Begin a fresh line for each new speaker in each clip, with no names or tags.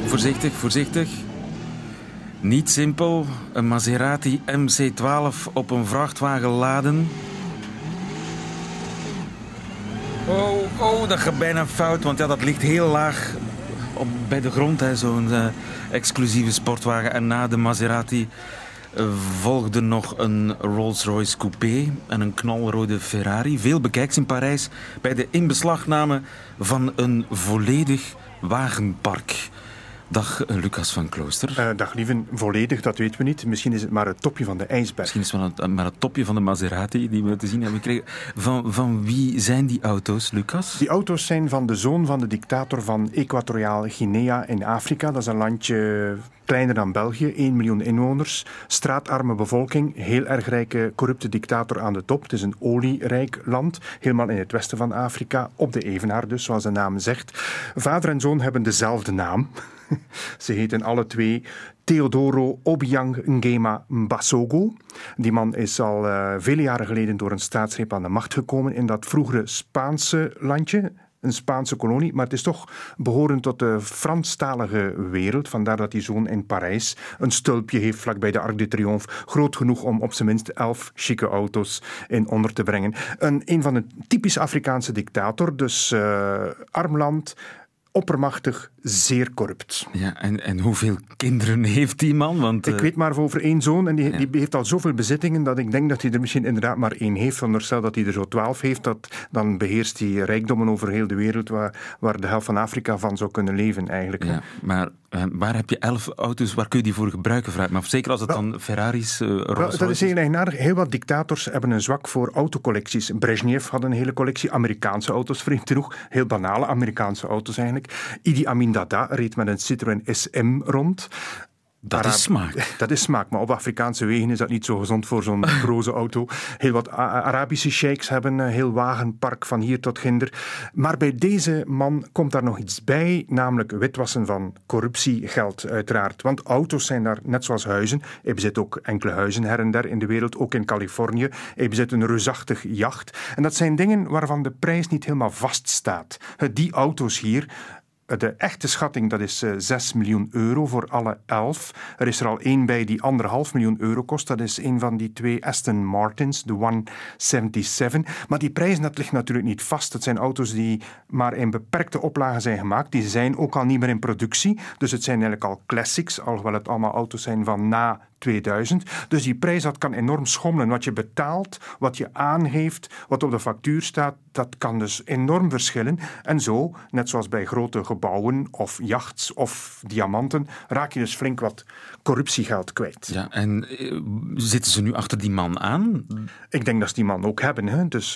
Voorzichtig, voorzichtig. Niet simpel. Een Maserati MC12 op een vrachtwagen laden. Oh, dat gaat bijna fout, want ja, dat ligt heel laag bij de grond, hè, zo'n exclusieve sportwagen. En na de Maserati volgde nog een Rolls-Royce Coupé en een knalrode Ferrari. Veel bekijks in Parijs bij de inbeslagname van een volledig wagenpark. Dag Lucas van Klooster.
Dag lieve, volledig, dat weten we niet. Misschien is het maar het topje van de ijsberg.
Misschien is het maar het topje van de Maserati die we te zien hebben gekregen. Van wie zijn die auto's, Lucas?
Die auto's zijn van de zoon van de dictator van Equatoriaal Guinea in Afrika. Dat is een landje kleiner dan België, 1 miljoen inwoners. Straatarme bevolking, heel erg rijke, corrupte dictator aan de top. Het is een olierijk land, helemaal in het westen van Afrika. Op de evenaar dus, zoals de naam zegt. Vader en zoon hebben dezelfde naam. Ze heten alle twee Teodoro Obiang Nguema Mbasogo. Die man is al vele jaren geleden door een staatsgreep aan de macht gekomen in dat vroegere Spaanse landje. Een Spaanse kolonie, maar het is toch behorend tot de Franstalige wereld. Vandaar dat die zoon in Parijs een stulpje heeft vlakbij de Arc de Triomphe. Groot genoeg om op zijn minst 11 chique auto's in onder te brengen. Een van de typisch Afrikaanse dictator, dus arm land, oppermachtig, zeer corrupt.
Ja, en hoeveel kinderen heeft die man? Want,
Ik weet maar over 1 zoon en die heeft al zoveel bezittingen dat ik denk dat hij er misschien inderdaad maar 1 heeft. Veronderstel dat hij er zo 12 heeft, dan beheerst hij rijkdommen over heel de wereld waar de helft van Afrika van zou kunnen leven eigenlijk.
Ja, maar waar heb je 11 auto's, waar kun je die voor gebruiken? Vraag maar zeker als het dan Ferraris, Rolls-Royce.
Dat is heel eigenaardig. Heel wat dictators hebben een zwak voor autocollecties. Brezhnev had een hele collectie Amerikaanse auto's, vreemd genoeg. Heel banale Amerikaanse auto's eigenlijk. Idi Amin Dada reed met een Citroën SM rond.
Dat is smaak.
Dat is smaak, maar op Afrikaanse wegen is dat niet zo gezond voor zo'n broze auto. Heel wat Arabische sheiks hebben een heel wagenpark van hier tot ginder. Maar bij deze man komt daar nog iets bij, namelijk witwassen van corruptiegeld uiteraard. Want auto's zijn daar net zoals huizen. Hij bezit ook enkele huizen her en der in de wereld, ook in Californië. Hij bezit een reusachtig jacht. En dat zijn dingen waarvan de prijs niet helemaal vaststaat. Die auto's hier, de echte schatting, dat is 6 miljoen euro voor alle 11. Er is er al 1 bij die 1,5 miljoen euro kost. Dat is een van die 2 Aston Martins, de 177. Maar die prijs, dat ligt natuurlijk niet vast. Het zijn auto's die maar in beperkte oplagen zijn gemaakt. Die zijn ook al niet meer in productie. Dus het zijn eigenlijk al classics, alhoewel het allemaal auto's zijn van na 2000. Dus die prijs, dat kan enorm schommelen. Wat je betaalt, wat je aangeeft, wat op de factuur staat, dat kan dus enorm verschillen. En zo, net zoals bij grote gebouwen of jachts of diamanten, raak je dus flink wat corruptiegeld kwijt.
Ja, en zitten ze nu achter die man aan?
Ik denk dat ze die man ook hebben. Hè. Dus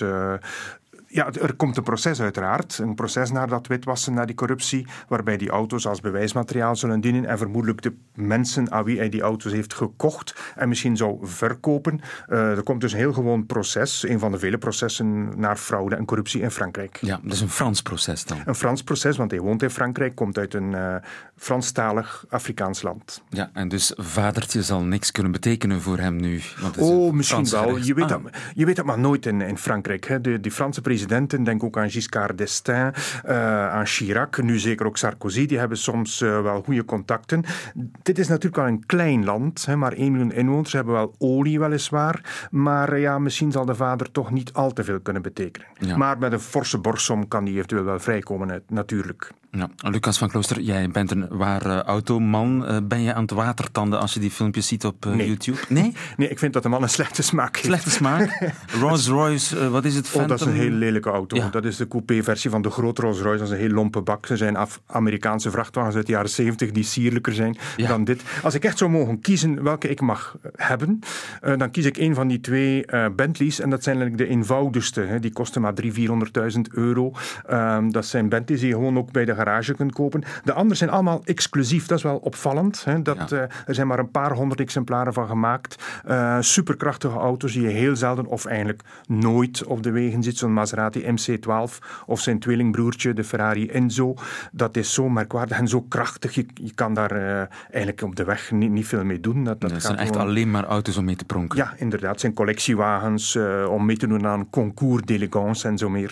ja, er komt een proces uiteraard. Een proces naar dat witwassen, naar die corruptie, waarbij die auto's als bewijsmateriaal zullen dienen en vermoedelijk de mensen aan wie hij die auto's heeft gekocht en misschien zou verkopen. Er komt dus een heel gewoon proces, een van de vele processen naar fraude en corruptie in Frankrijk.
Ja, dus een Frans proces dan?
Een Frans proces, want hij woont in Frankrijk, komt uit een Franstalig Afrikaans land.
Ja, en dus vadertje zal niks kunnen betekenen voor hem nu?
Misschien wel. Je weet dat maar nooit in Frankrijk. Hè. Die Franse presidenten, denk ook aan Giscard d'Estaing, aan Chirac, nu zeker ook Sarkozy, die hebben soms wel goede contacten. Dit is natuurlijk wel een klein land, hè, maar 1 miljoen inwoners, ze hebben wel olie weliswaar, maar ja, misschien zal de vader toch niet al te veel kunnen betekenen. Ja. Maar met een forse borstsom kan die eventueel wel vrijkomen, natuurlijk.
Ja. Lucas van Klooster, jij bent een ware automan. Ben je aan het watertanden als je die filmpjes ziet op YouTube? Nee?
Nee, ik vind dat de man een slechte smaak heeft.
Slechte smaak? Rolls-Royce, wat is het? Phantom?
Dat is een heel lelijke auto. Ja. Dat is de coupé-versie van de grote Rolls-Royce. Dat is een heel lompe bak. Ze zijn Amerikaanse vrachtwagens uit de jaren 70 die sierlijker zijn dan dit. Als ik echt zou mogen kiezen welke ik mag hebben, dan kies ik een van die 2 Bentleys. En dat zijn eigenlijk de eenvoudigste. Hè. Die kosten maar 300.000-400.000 euro. Dat zijn Bentleys die je gewoon ook bij de garage kunt kopen. De anderen zijn allemaal exclusief. Dat is wel opvallend. Hè. Er zijn maar een paar 100 exemplaren van gemaakt. Superkrachtige auto's die je heel zelden of eigenlijk nooit op de wegen ziet. Zo'n Maserati MC12 of zijn tweelingbroertje, de Ferrari Enzo. Dat is zo merkwaardig en zo krachtig. Je kan daar eigenlijk op de weg niet veel mee doen. Dat
zijn echt alleen maar auto's om mee te pronken.
Ja, inderdaad. Het zijn collectiewagens om mee te doen aan concours d'élégance en zo meer.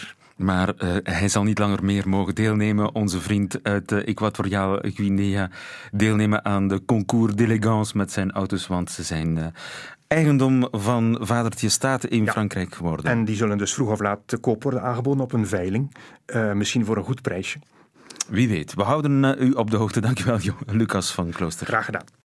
Maar hij zal niet langer meer mogen deelnemen. Onze vriend uit Equatoriaal Guinea deelnemen aan de concours d'élégance met zijn auto's, want ze zijn eigendom van vadertje Staten in Frankrijk geworden.
En die zullen dus vroeg of laat te koop worden aangeboden op een veiling. Misschien voor een goed prijsje.
Wie weet. We houden u op de hoogte. Dankjewel, Lucas van Klooster.
Graag gedaan.